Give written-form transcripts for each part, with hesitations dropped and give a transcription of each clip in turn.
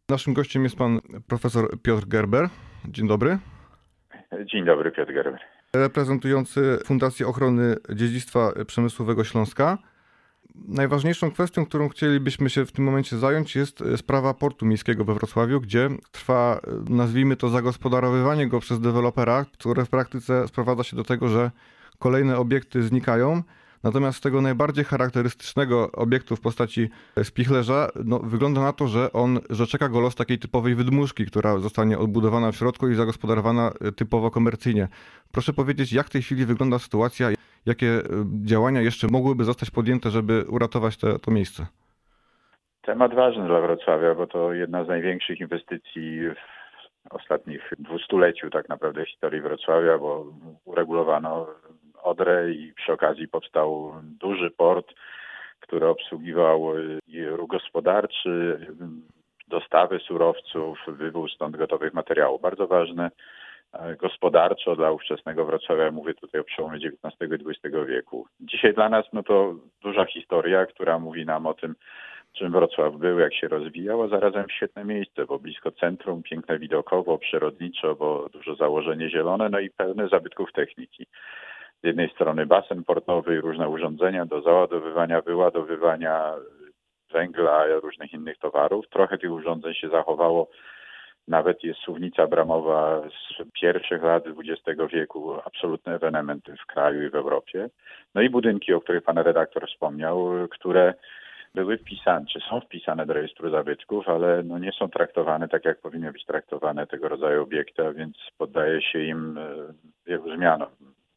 Naszym gościem jest pan profesor Piotr Gerber. Dzień dobry. Dzień dobry, Piotr Gerber. Reprezentujący Fundację Ochrony Dziedzictwa Przemysłowego Śląska. Najważniejszą kwestią, którą chcielibyśmy się w tym momencie zająć, jest sprawa portu miejskiego we Wrocławiu, gdzie trwa, nazwijmy to, zagospodarowywanie go przez dewelopera, które w praktyce sprowadza się do tego, że kolejne obiekty znikają. Natomiast z tego najbardziej charakterystycznego obiektu w postaci spichlerza wygląda na to, że czeka go los takiej typowej wydmuszki, która zostanie odbudowana w środku i zagospodarowana typowo komercyjnie. Proszę powiedzieć, jak w tej chwili wygląda sytuacja, jakie działania jeszcze mogłyby zostać podjęte, żeby uratować to miejsce? Temat ważny dla Wrocławia, bo to jedna z największych inwestycji w ostatnich 200-leciu tak naprawdę historii Wrocławia, bo uregulowano Odrę i przy okazji powstał duży port, który obsługiwał i ruch gospodarczy, dostawy surowców, wywóz stąd gotowych materiałów. Bardzo ważne gospodarczo dla ówczesnego Wrocławia, mówię tutaj o przełomie XIX i XX wieku. Dzisiaj dla nas to duża historia, która mówi nam o tym, czym Wrocław był, jak się rozwijał, a zarazem świetne miejsce, bo blisko centrum, piękne widokowo, przyrodniczo, bo dużo założenie zielone, i pełne zabytków techniki. Z jednej strony basen portowy i różne urządzenia do załadowywania, wyładowywania węgla, różnych innych towarów. Trochę tych urządzeń się zachowało. Nawet jest suwnica bramowa z pierwszych lat XX wieku, absolutny ewenement w kraju i w Europie. I budynki, o których pan redaktor wspomniał, które były wpisane, czy są wpisane do rejestru zabytków, ale nie są traktowane tak, jak powinny być traktowane tego rodzaju obiekty, a więc poddaje się im wielu zmianom.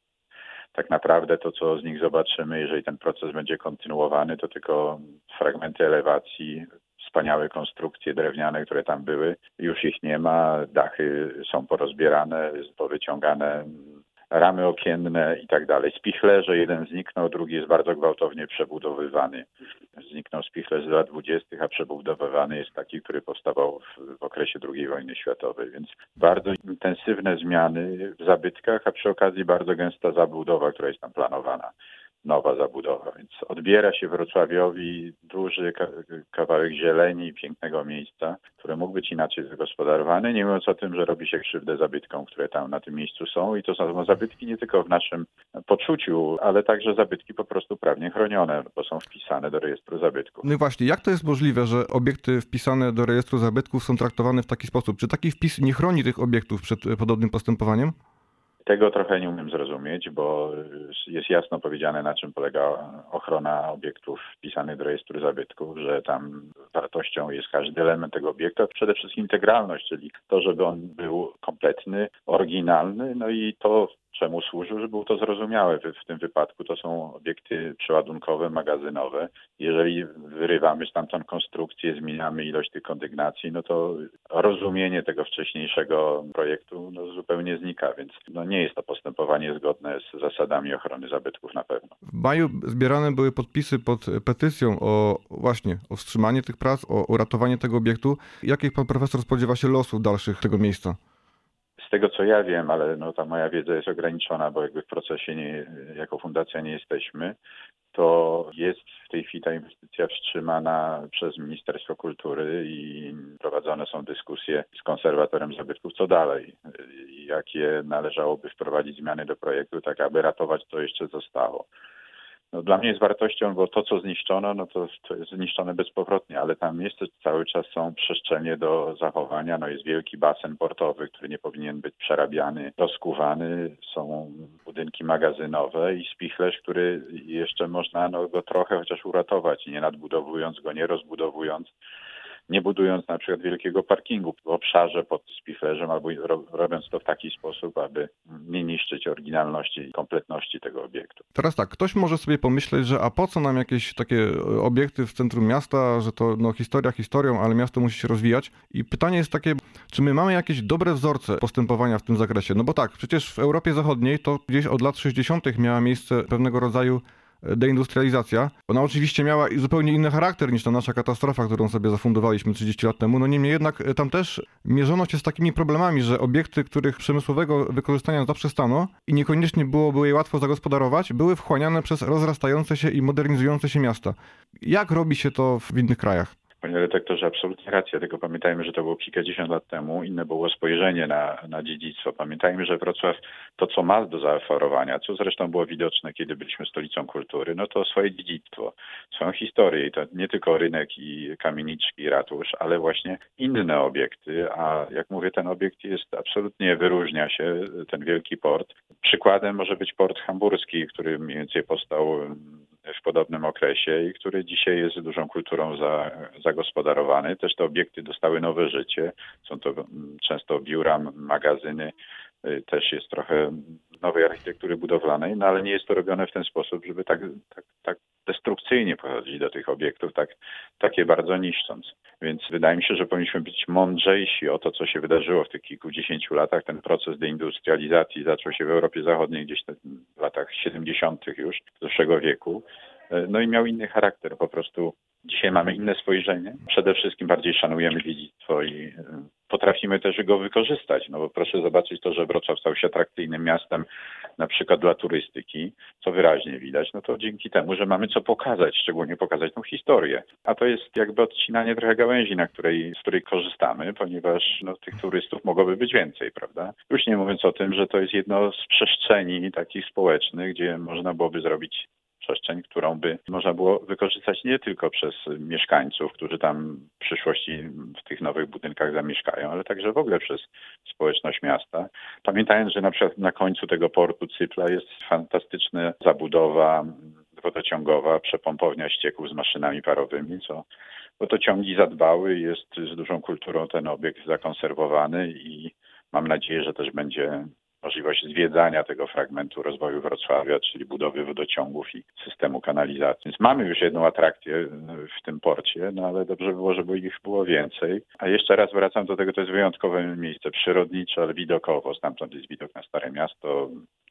Tak naprawdę to, co z nich zobaczymy, jeżeli ten proces będzie kontynuowany, to tylko fragmenty elewacji, wspaniałe konstrukcje drewniane, które tam były. Już ich nie ma, dachy są porozbierane, powyciągane, ramy okienne i tak dalej. Spichlerze, jeden zniknął, drugi jest bardzo gwałtownie przebudowywany. Zniknął spichlerz z lat 20., a przebudowywany jest taki, który powstawał w okresie II wojny światowej. Więc bardzo intensywne zmiany w zabytkach, a przy okazji bardzo gęsta zabudowa, która jest tam planowana. Nowa zabudowa, więc odbiera się Wrocławiowi duży kawałek zieleni i pięknego miejsca, które mógł być inaczej zagospodarowany, nie mówiąc o tym, że robi się krzywdę zabytkom, które tam na tym miejscu są i to są zabytki nie tylko w naszym poczuciu, ale także zabytki po prostu prawnie chronione, bo są wpisane do rejestru zabytków. No i właśnie, jak to jest możliwe, że obiekty wpisane do rejestru zabytków są traktowane w taki sposób? Czy taki wpis nie chroni tych obiektów przed podobnym postępowaniem? Tego trochę nie umiem zrozumieć, bo jest jasno powiedziane, na czym polega ochrona obiektów wpisanych do rejestru zabytków, że tam wartością jest każdy element tego obiektu, a przede wszystkim integralność, czyli to, żeby on był kompletny, oryginalny, i to, czemu służył, żeby było to zrozumiałe. W tym wypadku to są obiekty przeładunkowe, magazynowe. Jeżeli wyrywamy stamtąd konstrukcję, zmieniamy ilość tych kondygnacji, to rozumienie tego wcześniejszego projektu zupełnie znika, więc nie jest to postępowanie zgodne z zasadami ochrony zabytków na pewno. W maju zbierane były podpisy pod petycją o wstrzymanie tych prac, o uratowanie tego obiektu. Jakich pan profesor spodziewa się losów dalszych tego miejsca? Z tego co ja wiem, ale ta moja wiedza jest ograniczona, bo jakby w procesie jako fundacja nie jesteśmy, to jest w tej chwili ta inwestycja wstrzymana przez Ministerstwo Kultury i prowadzone są dyskusje z konserwatorem zabytków, co dalej, jakie należałoby wprowadzić zmiany do projektu, tak aby ratować to jeszcze zostało. Dla mnie jest wartością, bo to, co zniszczono, to jest zniszczone bezpowrotnie, ale tam jeszcze cały czas są przestrzenie do zachowania. Jest wielki basen portowy, który nie powinien być przerabiany, rozkuwany. Są budynki magazynowe i spichlerz, który jeszcze można go trochę chociaż uratować, nie nadbudowując go, nie rozbudowując. Nie budując na przykład wielkiego parkingu w obszarze pod spichlerzem albo robiąc to w taki sposób, aby nie niszczyć oryginalności i kompletności tego obiektu. Teraz tak, ktoś może sobie pomyśleć, że a po co nam jakieś takie obiekty w centrum miasta, że to historia historią, ale miasto musi się rozwijać. I pytanie jest takie, czy my mamy jakieś dobre wzorce postępowania w tym zakresie? No bo tak, przecież w Europie Zachodniej to gdzieś od lat 60. miała miejsce pewnego rodzaju deindustrializacja. Ona oczywiście miała zupełnie inny charakter niż ta nasza katastrofa, którą sobie zafundowaliśmy 30 lat temu. Niemniej jednak tam też mierzono się z takimi problemami, że obiekty, których przemysłowego wykorzystania zaprzestano i niekoniecznie byłoby je łatwo zagospodarować, były wchłaniane przez rozrastające się i modernizujące się miasta. Jak robi się to w innych krajach? Panie redaktorze, absolutnie racja, tylko pamiętajmy, że to było kilkadziesiąt lat temu, inne było spojrzenie na dziedzictwo. Pamiętajmy, że Wrocław to, co ma do zaoferowania, co zresztą było widoczne, kiedy byliśmy stolicą kultury, no to swoje dziedzictwo, swoją historię i to nie tylko rynek i kamieniczki, i ratusz, ale właśnie inne obiekty, a jak mówię, ten obiekt jest absolutnie, wyróżnia się, ten wielki port. Przykładem może być port hamburski, który mniej więcej powstał w podobnym okresie i który dzisiaj jest dużą kulturą zagospodarowany. Też te obiekty dostały nowe życie. Są to często biura, magazyny. Też jest trochę nowej architektury budowlanej, no ale nie jest to robione w ten sposób, żeby tak destrukcyjnie podchodzić do tych obiektów, tak je bardzo niszcząc. Więc wydaje mi się, że powinniśmy być mądrzejsi o to, co się wydarzyło w tych kilkudziesięciu latach. Ten proces deindustrializacji zaczął się w Europie Zachodniej gdzieś w latach 70. już zeszłego wieku. No i miał inny charakter. Po prostu dzisiaj mamy inne spojrzenie. Przede wszystkim bardziej szanujemy dziedzictwo i potrafimy też go wykorzystać. No bo proszę zobaczyć to, że Wrocław stał się atrakcyjnym miastem na przykład dla turystyki, co wyraźnie widać, no to dzięki temu, że mamy co pokazać, szczególnie pokazać tą historię. A to jest jakby odcinanie trochę gałęzi, z której korzystamy, ponieważ no, tych turystów mogłoby być więcej, prawda? Już nie mówiąc o tym, że to jest jedno z przestrzeni takich społecznych, gdzie można byłoby zrobić przestrzeń, którą by można było wykorzystać nie tylko przez mieszkańców, którzy tam w przyszłości w tych nowych budynkach zamieszkają, ale także w ogóle przez społeczność miasta. Pamiętając, że na przykład na końcu tego portu Cypla jest fantastyczna zabudowa wodociągowa, przepompownia ścieków z maszynami parowymi, bo to ciągi zadbały, jest z dużą kulturą ten obiekt zakonserwowany i mam nadzieję, że też będzie możliwość zwiedzania tego fragmentu rozwoju Wrocławia, czyli budowy wodociągów i systemu kanalizacji. Więc mamy już jedną atrakcję w tym porcie, no ale dobrze by było, żeby ich było więcej. A jeszcze raz wracam do tego, to jest wyjątkowe miejsce przyrodnicze, ale widokowo. Stamtąd jest widok na Stare Miasto,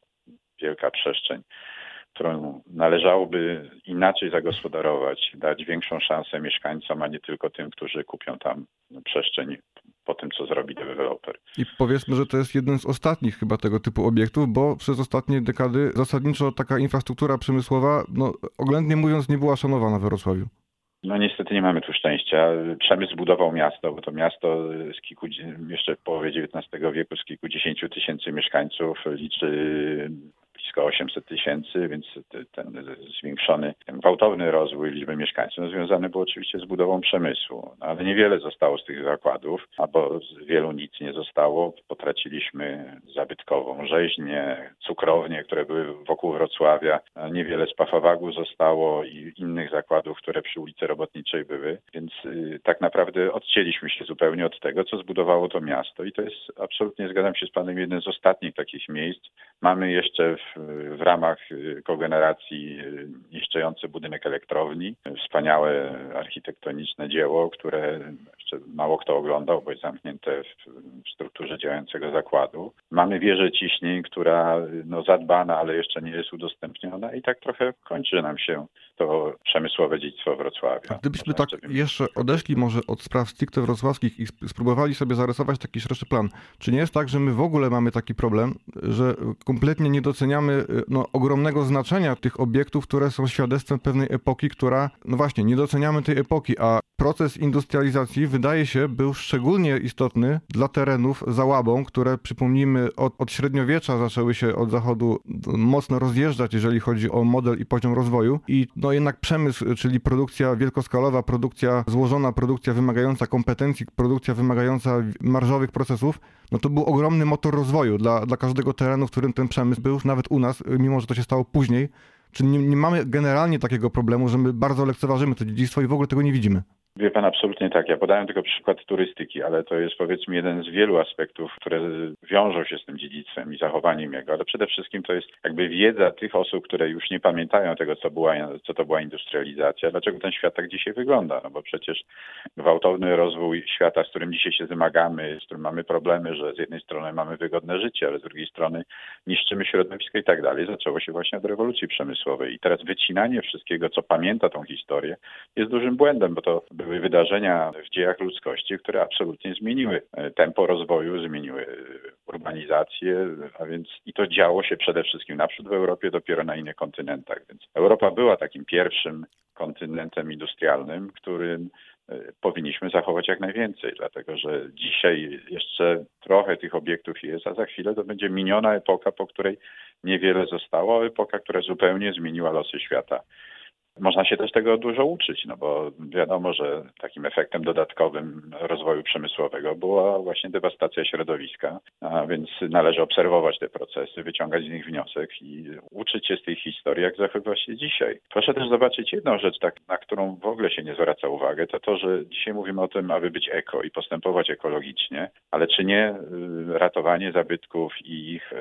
wielka przestrzeń, którą należałoby inaczej zagospodarować, dać większą szansę mieszkańcom, a nie tylko tym, którzy kupią tam przestrzeń po tym, co zrobi deweloper. I powiedzmy, że to jest jeden z ostatnich chyba tego typu obiektów, bo przez ostatnie dekady zasadniczo taka infrastruktura przemysłowa, no oględnie mówiąc, nie była szanowana we Wrocławiu. No niestety nie mamy tu szczęścia. Przemysł budował miasto, bo to miasto jeszcze w połowie XIX wieku z kilkudziesięciu tysięcy mieszkańców liczy blisko 800 000, więc ten zwiększony, ten gwałtowny rozwój liczby mieszkańców związany był oczywiście z budową przemysłu. No, ale niewiele zostało z tych zakładów, albo z wielu nic nie zostało. Potraciliśmy zabytkową rzeźnię, cukrownie, które były wokół Wrocławia. Niewiele z Pafawagu zostało i innych zakładów, które przy ulicy Robotniczej były. Więc tak naprawdę odcięliśmy się zupełnie od tego, co zbudowało to miasto. I to jest, absolutnie zgadzam się z panem, jeden z ostatnich takich miejsc. Mamy jeszcze w ramach kogeneracji niszczący budynek elektrowni. Wspaniałe architektoniczne dzieło, które jeszcze mało kto oglądał, bo jest zamknięte w strukturze działającego zakładu. Mamy wieżę ciśnień, która zadbana, ale jeszcze nie jest udostępniona i tak trochę kończy nam się to przemysłowe dziedzictwo Wrocławia. A gdybyśmy tak jeszcze odeszli może od spraw stricte wrocławskich i spróbowali sobie zarysować taki szerszy plan. Czy nie jest tak, że my w ogóle mamy taki problem, że kompletnie nie doceniamy ogromnego znaczenia tych obiektów, które są świadectwem pewnej epoki, która, no właśnie, nie doceniamy tej epoki, a proces industrializacji wydaje się był szczególnie istotny dla terenów za Łabą, które przypomnijmy od średniowiecza zaczęły się od zachodu mocno rozjeżdżać, jeżeli chodzi o model i poziom rozwoju i jednak przemysł, czyli produkcja wielkoskalowa, produkcja złożona, produkcja wymagająca kompetencji, produkcja wymagająca marżowych procesów, no to był ogromny motor rozwoju dla każdego terenu, w którym ten przemysł był, nawet u nas, mimo że to się stało później. Czyli nie mamy generalnie takiego problemu, że my bardzo lekceważymy to dziedzictwo i w ogóle tego nie widzimy. Wie pan, absolutnie tak. Ja podałem tylko przykład turystyki, ale to jest powiedzmy jeden z wielu aspektów, które wiążą się z tym dziedzictwem i zachowaniem jego, ale przede wszystkim to jest jakby wiedza tych osób, które już nie pamiętają tego, co to była industrializacja, dlaczego ten świat tak dzisiaj wygląda, no bo przecież gwałtowny rozwój świata, z którym dzisiaj się zmagamy, z którym mamy problemy, że z jednej strony mamy wygodne życie, ale z drugiej strony niszczymy środowisko i tak dalej, zaczęło się właśnie od rewolucji przemysłowej i teraz wycinanie wszystkiego, co pamięta tą historię, jest dużym błędem, bo to były wydarzenia w dziejach ludzkości, które absolutnie zmieniły tempo rozwoju, zmieniły urbanizację, a więc i to działo się przede wszystkim naprzód w Europie, dopiero na innych kontynentach. Więc Europa była takim pierwszym kontynentem industrialnym, którym powinniśmy zachować jak najwięcej, dlatego że dzisiaj jeszcze trochę tych obiektów jest, a za chwilę to będzie miniona epoka, po której niewiele zostało, epoka, która zupełnie zmieniła losy świata. Można się też tego dużo uczyć, no bo wiadomo, że takim efektem dodatkowym rozwoju przemysłowego była właśnie dewastacja środowiska, a więc należy obserwować te procesy, wyciągać z nich wniosek i uczyć się z tej historii, jak zachowywać się dzisiaj. Proszę też zobaczyć jedną rzecz, na którą w ogóle się nie zwraca uwagę, to, że dzisiaj mówimy o tym, aby być eko i postępować ekologicznie, ale czy nie ratowanie zabytków i ich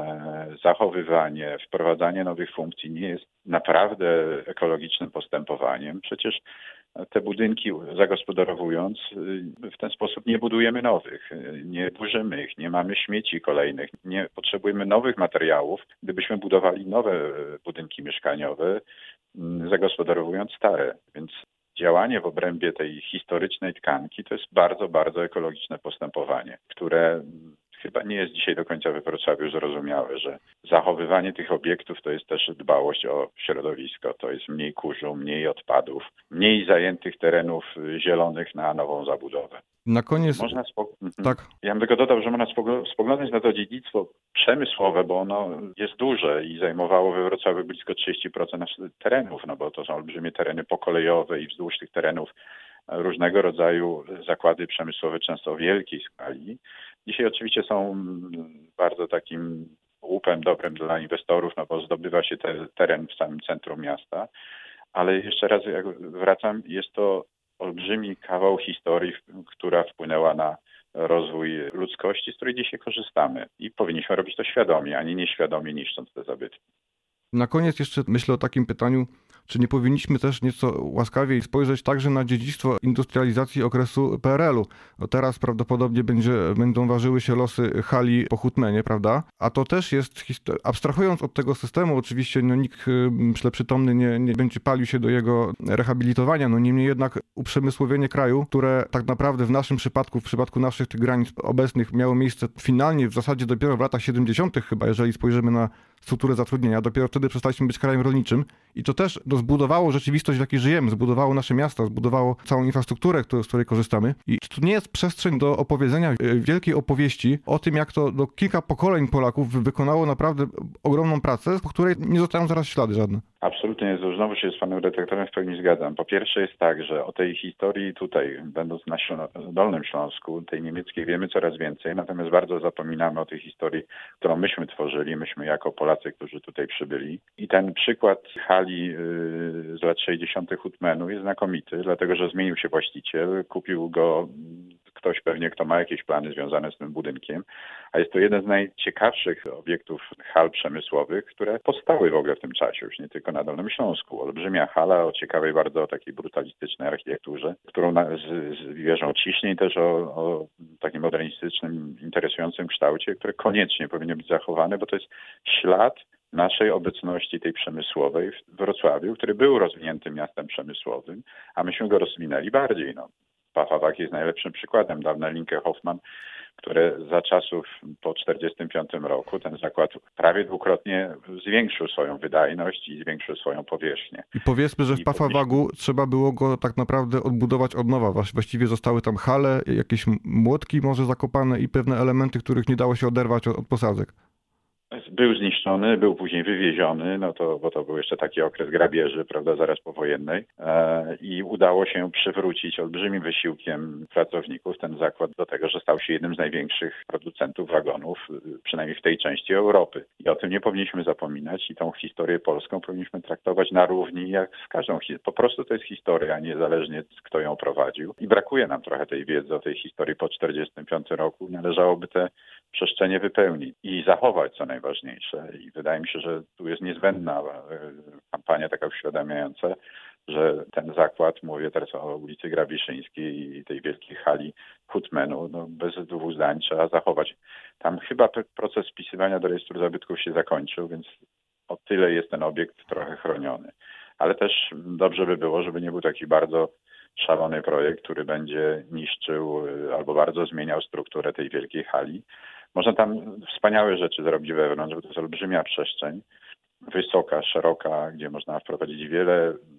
zachowywanie, wprowadzanie nowych funkcji nie jest naprawdę ekologicznym postępowaniem. Przecież te budynki zagospodarowując, w ten sposób nie budujemy nowych, nie burzymy ich, nie mamy śmieci kolejnych, nie potrzebujemy nowych materiałów, gdybyśmy budowali nowe budynki mieszkaniowe, zagospodarowując stare. Więc działanie w obrębie tej historycznej tkanki to jest bardzo, bardzo ekologiczne postępowanie, które chyba nie jest dzisiaj do końca we Wrocławiu zrozumiałe, że zachowywanie tych obiektów to jest też dbałość o środowisko, to jest mniej kurzu, mniej odpadów, mniej zajętych terenów zielonych na nową zabudowę. Na koniec... Tak. Ja bym tylko dodał, że można spoglądać na to dziedzictwo przemysłowe, bo ono jest duże i zajmowało we Wrocławiu blisko 30% naszych terenów, no bo to są olbrzymie tereny pokolejowe i wzdłuż tych terenów różnego rodzaju zakłady przemysłowe, często o wielkiej skali. Dzisiaj oczywiście są bardzo takim łupem dobrym dla inwestorów, no bo zdobywa się teren w samym centrum miasta, ale jeszcze raz jak wracam, jest to olbrzymi kawał historii, która wpłynęła na rozwój ludzkości, z której dzisiaj korzystamy i powinniśmy robić to świadomie, a nie nieświadomie niszcząc te zabytki. Na koniec jeszcze myślę o takim pytaniu, czy nie powinniśmy też nieco łaskawiej spojrzeć także na dziedzictwo industrializacji okresu PRL-u. No teraz prawdopodobnie będą ważyły się losy hali po Hutmenie, prawda? A to też jest, abstrahując od tego systemu, oczywiście nikt myślę przytomny nie będzie palił się do jego rehabilitowania, no niemniej jednak uprzemysłowienie kraju, które tak naprawdę w naszym przypadku, w przypadku naszych tych granic obecnych miało miejsce finalnie w zasadzie dopiero w latach 70. chyba, jeżeli spojrzymy na strukturę zatrudnienia, dopiero wtedy przestaliśmy być krajem rolniczym i to też zbudowało rzeczywistość, w jakiej żyjemy, zbudowało nasze miasta, zbudowało całą infrastrukturę, z której korzystamy. I czy to nie jest przestrzeń do opowiedzenia wielkiej opowieści o tym, jak to kilka pokoleń Polaków wykonało naprawdę ogromną pracę, po której nie zostają zaraz ślady żadne? Absolutnie, znowu się z panem redaktorem w pełni zgadzam. Po pierwsze jest tak, że o tej historii tutaj, będąc na Dolnym Śląsku, tej niemieckiej, wiemy coraz więcej, natomiast bardzo zapominamy o tej historii, którą myśmy tworzyli, myśmy jako Polacy, którzy tutaj przybyli. I ten przykład hali z lat 60. Hutmenu jest znakomity, dlatego że zmienił się właściciel, kupił go ktoś pewnie, kto ma jakieś plany związane z tym budynkiem, a jest to jeden z najciekawszych obiektów hal przemysłowych, które powstały w ogóle w tym czasie, już nie tylko na Dolnym Śląsku. Olbrzymia hala o ciekawej, bardzo takiej brutalistycznej architekturze, którą wierzą ciśnień też o takim modernistycznym, interesującym kształcie, które koniecznie powinny być zachowane, bo to jest ślad naszej obecności tej przemysłowej w Wrocławiu, który był rozwiniętym miastem przemysłowym, a myśmy go rozwinęli bardziej. Pfafferwag jest najlepszym przykładem. Dawne Linke Hofmann, które za czasów po 1945 roku ten zakład prawie dwukrotnie zwiększył swoją wydajność i zwiększył swoją powierzchnię. I powiedzmy, że w Pfafferwagu trzeba było go tak naprawdę odbudować od nowa. Właściwie zostały tam hale, jakieś młotki może zakopane i pewne elementy, których nie dało się oderwać od posadzek. Był zniszczony, był później wywieziony, bo to był jeszcze taki okres grabieży, prawda, zaraz powojennej i udało się przywrócić olbrzymim wysiłkiem pracowników ten zakład do tego, że stał się jednym z największych producentów wagonów, przynajmniej w tej części Europy. I o tym nie powinniśmy zapominać i tą historię polską powinniśmy traktować na równi jak z każdą historią. Po prostu to jest historia, niezależnie kto ją prowadził. I brakuje nam trochę tej wiedzy o tej historii po 1945 roku. Należałoby te przestrzenie wypełnić i zachować, co najważniejsze. I wydaje mi się, że tu jest niezbędna kampania taka uświadamiająca, że ten zakład, mówię teraz o ulicy Grabiszyńskiej i tej wielkiej hali Hutmenu, bez dwóch zdań trzeba zachować. Tam chyba proces wpisywania do rejestru zabytków się zakończył, więc o tyle jest ten obiekt trochę chroniony. Ale też dobrze by było, żeby nie był taki bardzo szalony projekt, który będzie niszczył albo bardzo zmieniał strukturę tej wielkiej hali. Można tam wspaniałe rzeczy zrobić wewnątrz, bo to jest olbrzymia przestrzeń, wysoka, szeroka, gdzie można wprowadzić wiele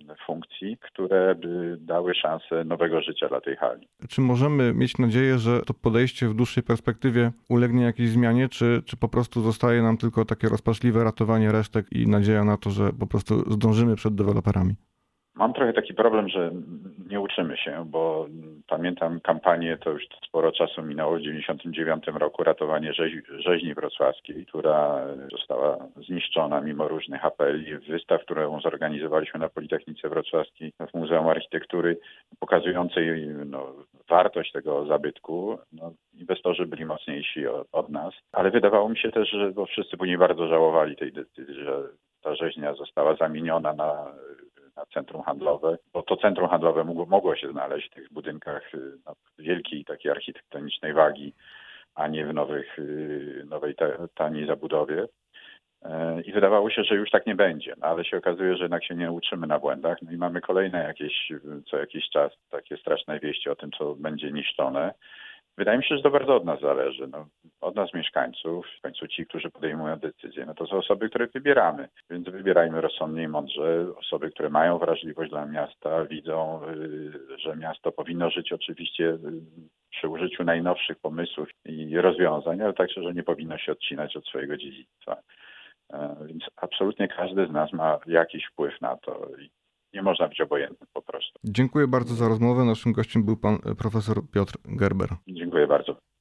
funkcji, które by dały szansę nowego życia dla tej hali. Czy możemy mieć nadzieję, że to podejście w dłuższej perspektywie ulegnie jakiejś zmianie, czy po prostu zostaje nam tylko takie rozpaczliwe ratowanie resztek i nadzieja na to, że po prostu zdążymy przed deweloperami? Mam trochę taki problem, że nie uczymy się, bo pamiętam kampanię, to już sporo czasu minęło, w 1999 roku ratowanie rzeźni wrocławskiej, która została zniszczona mimo różnych apeli. Wystaw, którą zorganizowaliśmy na Politechnice Wrocławskiej w Muzeum Architektury, pokazującej wartość tego zabytku. Inwestorzy byli mocniejsi od nas, ale wydawało mi się też, że bo wszyscy później bardzo żałowali tej decyzji, że ta rzeźnia została zamieniona na centrum handlowe, bo to centrum handlowe mogło się znaleźć w tych budynkach wielkiej takiej architektonicznej wagi, a nie w nowej taniej zabudowie. I wydawało się, że już tak nie będzie, ale się okazuje, że jednak się nie uczymy na błędach. I mamy kolejne co jakiś czas takie straszne wieści o tym, co będzie niszczone. Wydaje mi się, że to bardzo od nas zależy. Od nas mieszkańców, w końcu ci, którzy podejmują decyzje, to są osoby, które wybieramy. Więc wybierajmy rozsądnie i mądrze. Osoby, które mają wrażliwość dla miasta, widzą, że miasto powinno żyć oczywiście przy użyciu najnowszych pomysłów i rozwiązań, ale także, że nie powinno się odcinać od swojego dziedzictwa. Więc absolutnie każdy z nas ma jakiś wpływ na to. Nie można być obojętnym po prostu. Dziękuję bardzo za rozmowę. Naszym gościem był pan profesor Piotr Gerber. Dziękuję bardzo.